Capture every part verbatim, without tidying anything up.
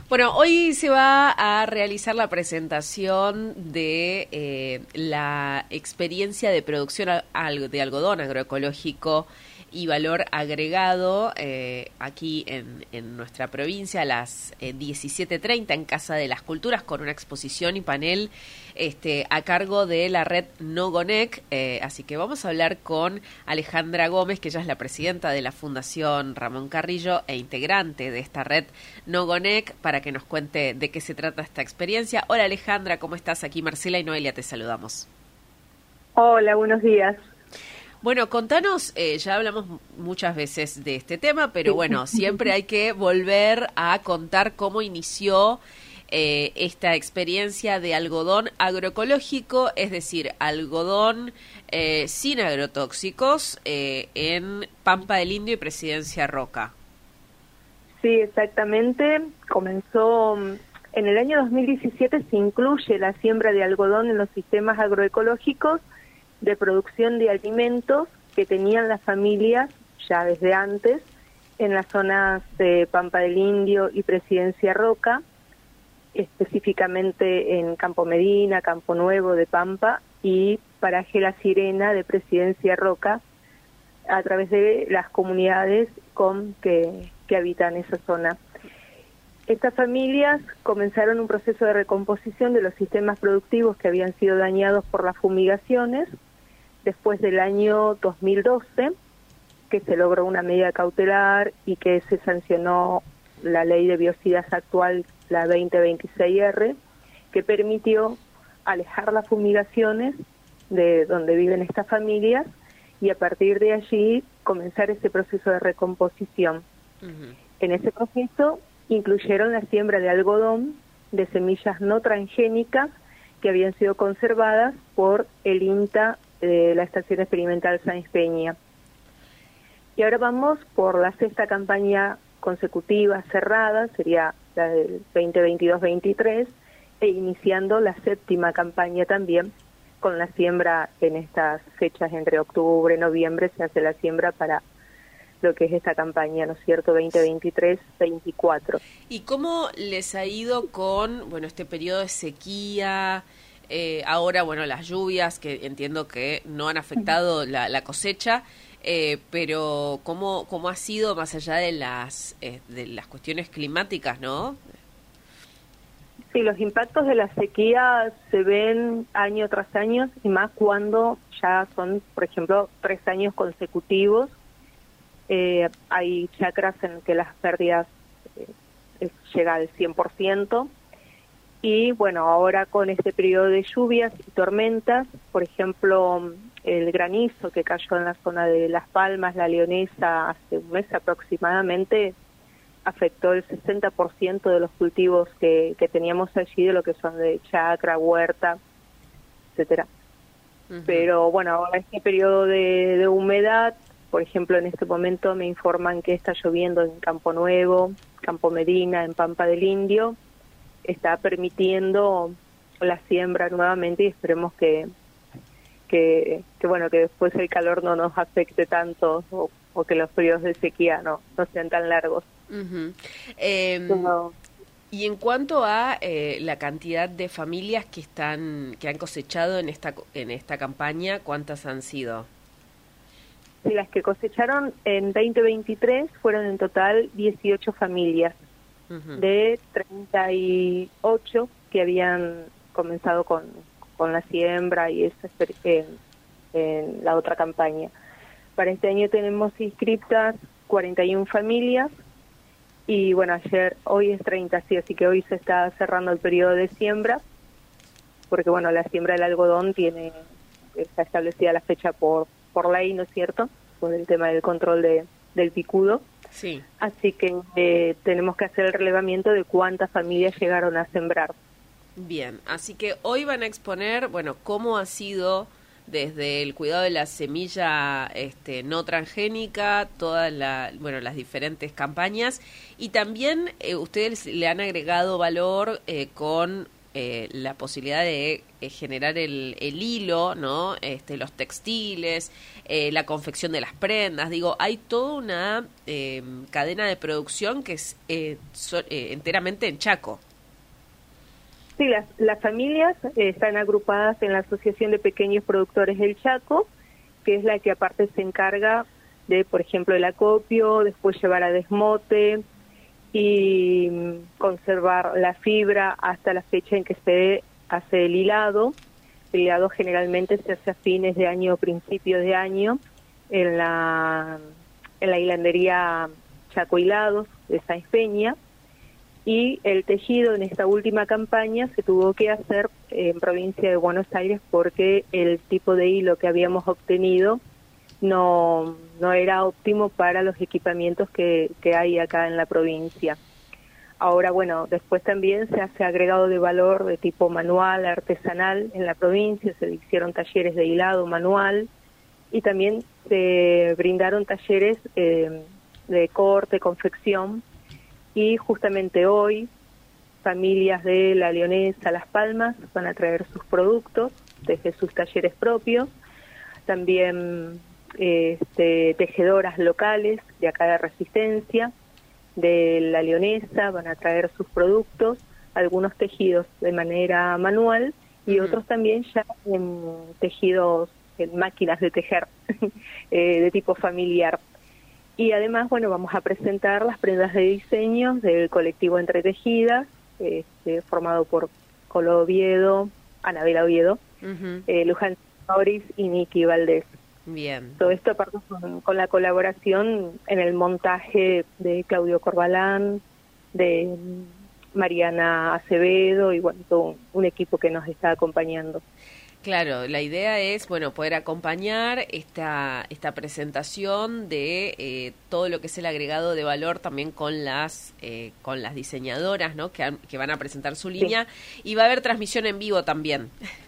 Bueno, hoy se va a realizar la presentación de eh, la experiencia de producción al, de algodón agroecológico y valor agregado eh, aquí en, en nuestra provincia a las eh, diecisiete treinta en Casa de las Culturas, con una exposición y panel este, a cargo de la red Nogonec. Eh, así que vamos a hablar con Alejandra Gómez, que ella es la presidenta de la Fundación Ramón Carrillo e integrante de esta red Nogonec, para que nos cuente de qué se trata esta experiencia. Hola Alejandra, ¿cómo estás? Aquí Marcela y Noelia te saludamos. Hola, buenos días. Bueno, contanos, eh, ya hablamos muchas veces de este tema, pero bueno, siempre hay que volver a contar cómo inició eh, esta experiencia de algodón agroecológico, es decir, algodón eh, sin agrotóxicos eh, en Pampa del Indio y Presidencia Roca. Sí, exactamente. Comenzó en el año dos mil diecisiete, se incluye la siembra de algodón en los sistemas agroecológicos de producción de alimentos que tenían las familias ya desde antes en las zonas de Pampa del Indio y Presidencia Roca, específicamente en Campo Medina, Campo Nuevo de Pampa y Paraje La Sirena de Presidencia Roca, a través de las comunidades con que, que habitan esa zona. Estas familias comenzaron un proceso de recomposición de los sistemas productivos que habían sido dañados por las fumigaciones, después del año dos mil doce, que se logró una medida cautelar y que se sancionó la ley de biocidas actual, la veinte veintiséis R, que permitió alejar las fumigaciones de donde viven estas familias y a partir de allí comenzar ese proceso de recomposición. Uh-huh. En ese proceso incluyeron la siembra de algodón de semillas no transgénicas que habían sido conservadas por el INTA de la Estación Experimental Sáenz Peña. Y ahora vamos por la sexta campaña consecutiva cerrada, sería la del veinte veintidós veintitrés, e iniciando la séptima campaña también con la siembra en estas fechas, entre octubre y noviembre se hace la siembra para lo que es esta campaña, ¿no es cierto?, veinte veintitrés veinticuatro. ¿Y cómo les ha ido con, bueno, este periodo de sequía? Eh, ahora, bueno, las lluvias, que entiendo que no han afectado la, la cosecha, eh, pero ¿cómo, cómo ha sido más allá de las, eh, de las cuestiones climáticas, no? Sí, los impactos de la sequía se ven año tras año, y más cuando ya son, por ejemplo, tres años consecutivos. Eh, hay chacras en que las pérdidas eh, es, llega al cien por ciento. Y bueno, ahora con este periodo de lluvias y tormentas, por ejemplo, el granizo que cayó en la zona de Las Palmas, La Leonesa, hace un mes aproximadamente, afectó el sesenta por ciento de los cultivos que, que teníamos allí, de lo que son de chacra, huerta, etcétera. Uh-huh. Pero bueno, ahora este periodo de, de humedad, por ejemplo, en este momento me informan que está lloviendo en Campo Nuevo, Campo Medina, en Pampa del Indio, está permitiendo la siembra nuevamente y esperemos que, que, que bueno, que después el calor no nos afecte tanto o, o que los periodos de sequía no, no sean tan largos. Uh-huh. Eh, no. Y en cuanto a eh, la cantidad de familias que están que han cosechado en esta en esta campaña, ¿cuántas han sido? Sí, las que cosecharon en veinte veintitrés fueron en total dieciocho familias. Uh-huh. De treinta y ocho que habían comenzado con, con la siembra y esa en, en la otra campaña. Para este año tenemos inscriptas cuarenta y una familias y bueno, ayer, hoy es treinta, sí, así que hoy se está cerrando el periodo de siembra, porque bueno, la siembra del algodón tiene, está establecida la fecha por, por ley, ¿no es cierto?, por el tema del control de, del picudo. Sí. Así que eh, tenemos que hacer el relevamiento de cuántas familias llegaron a sembrar. Bien, así que hoy van a exponer, bueno, cómo ha sido desde el cuidado de la semilla este, no transgénica, todas la, bueno, las diferentes campañas, y también eh, ustedes le han agregado valor eh, con eh, la posibilidad de eh, generar el, el hilo, ¿no? Este, los textiles, eh, la confección de las prendas. Digo, hay toda una eh, cadena de producción que es eh, so, eh, enteramente en Chaco. Sí, las, las familias eh, están agrupadas en la Asociación de Pequeños Productores del Chaco, que es la que aparte se encarga de, por ejemplo, el acopio, después llevar a desmote y conservar la fibra hasta la fecha en que se hace el hilado. El hilado generalmente se hace a fines de año o principios de año en la, en la hilandería Chaco Hilados de Sáenz Peña. Y el tejido en esta última campaña se tuvo que hacer en provincia de Buenos Aires porque el tipo de hilo que habíamos obtenido no, no era óptimo para los equipamientos que, que hay acá en la provincia. Ahora, bueno, después también se hace agregado de valor de tipo manual, artesanal en la provincia, se hicieron talleres de hilado manual y también se brindaron talleres eh, de corte, confección. Y justamente hoy, familias de La Leonesa, Las Palmas, van a traer sus productos desde sus talleres propios. También eh, este, tejedoras locales de acá de Resistencia, de La Leonesa, van a traer sus productos, algunos tejidos de manera manual y uh-huh. otros también ya en tejidos, en máquinas de tejer, eh, de tipo familiar. Y además, bueno, vamos a presentar las prendas de diseño del colectivo Entre Tejidas, este, formado por Colo Oviedo, Anabela Oviedo, uh-huh. eh, Luján Norris y Niki Valdés. Bien. Todo esto aparte con, con la colaboración en el montaje de Claudio Corbalán, de Mariana Acevedo y bueno, todo un, un equipo que nos está acompañando. Claro, la idea es, bueno, poder acompañar esta esta presentación de eh, todo lo que es el agregado de valor también con las eh, con las diseñadoras, ¿no? Que, han, que van a presentar su línea sí. Y va a haber transmisión en vivo también.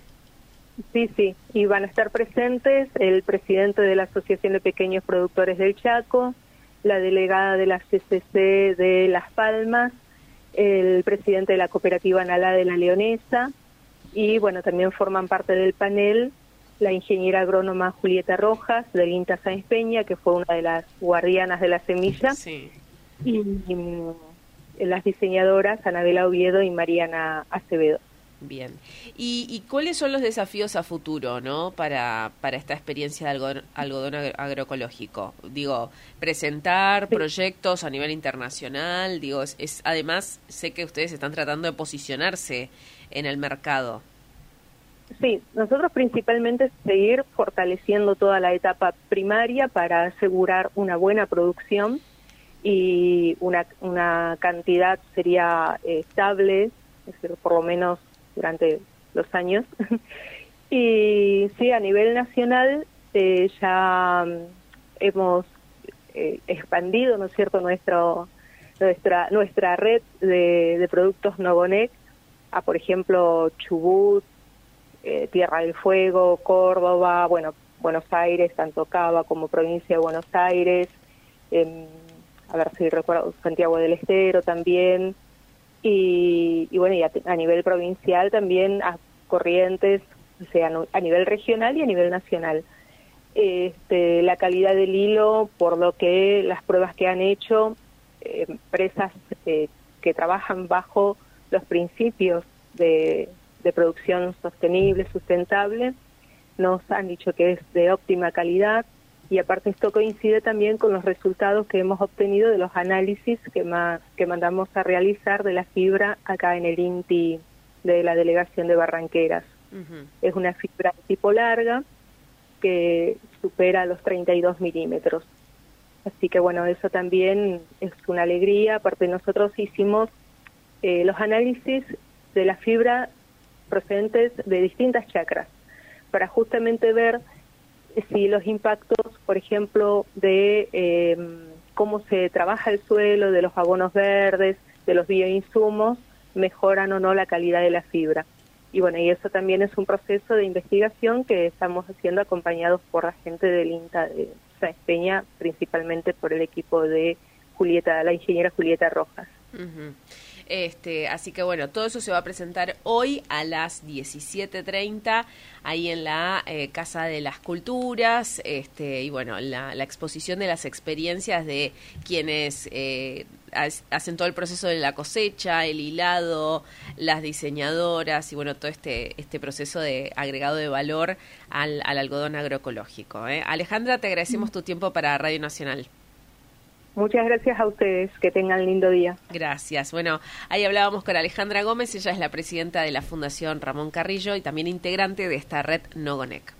Sí, sí, y van a estar presentes el presidente de la Asociación de Pequeños Productores del Chaco, la delegada de la C C C de Las Palmas, el presidente de la cooperativa Nalá de La Leonesa. Y bueno, también forman parte del panel la ingeniera agrónoma Julieta Rojas, del INTA Sáenz Peña, que fue una de las guardianas de la semilla, sí. y, y las diseñadoras Anabela Oviedo y Mariana Acevedo. Bien. ¿Y, y cuáles son los desafíos a futuro, no, para para esta experiencia de algodón, algodón agroecológico? Digo, presentar sí. proyectos a nivel internacional, digo, es, es además sé que ustedes están tratando de posicionarse en el mercado. Sí, nosotros principalmente seguir fortaleciendo toda la etapa primaria para asegurar una buena producción y una, una cantidad sería eh, estable, es decir, por lo menos durante los años. Y sí, a nivel nacional eh, ya hemos eh, expandido, ¿no es cierto?, nuestro nuestra nuestra red de, de productos Nogonec a, por ejemplo, Chubut, eh, Tierra del Fuego, Córdoba, bueno, Buenos Aires, tanto Cava como provincia de Buenos Aires, eh, a ver si recuerdo, Santiago del Estero también. Y, y bueno, y a, a nivel provincial también a Corrientes, o sea, a nivel regional y a nivel nacional. Este, la calidad del hilo, por lo que las pruebas que han hecho, eh, empresas eh, que trabajan bajo los principios de, de producción sostenible, sustentable, nos han dicho que es de óptima calidad. Y aparte esto coincide también con los resultados que hemos obtenido de los análisis que, ma que mandamos a realizar de la fibra acá en el INTI de la delegación de Barranqueras. Uh-huh. Es una fibra tipo larga que supera los treinta y dos milímetros. Así que bueno, eso también es una alegría. Aparte nosotros hicimos eh, los análisis de la fibra procedentes de distintas chacras para justamente ver si los impactos, por ejemplo, de eh, cómo se trabaja el suelo, de los abonos verdes, de los bioinsumos, mejoran o no la calidad de la fibra. Y bueno, y eso también es un proceso de investigación que estamos haciendo acompañados por la gente del INTA de Sáenz Peña, principalmente por el equipo de Julieta, la ingeniera Julieta Rojas. Uh-huh. Este, así que bueno, todo eso se va a presentar hoy a las diecisiete treinta ahí en la eh, Casa de las Culturas, este, y bueno, la, la exposición de las experiencias de quienes eh, hacen todo el proceso de la cosecha, el hilado, las diseñadoras y bueno, todo este este proceso de agregado de valor al, al algodón agroecológico. ¿eh? Alejandra, te agradecemos tu tiempo para Radio Nacional. Muchas gracias a ustedes, que tengan lindo día. Gracias. Bueno, ahí hablábamos con Alejandra Gómez, ella es la presidenta de la Fundación Ramón Carrillo y también integrante de esta red Nogonec.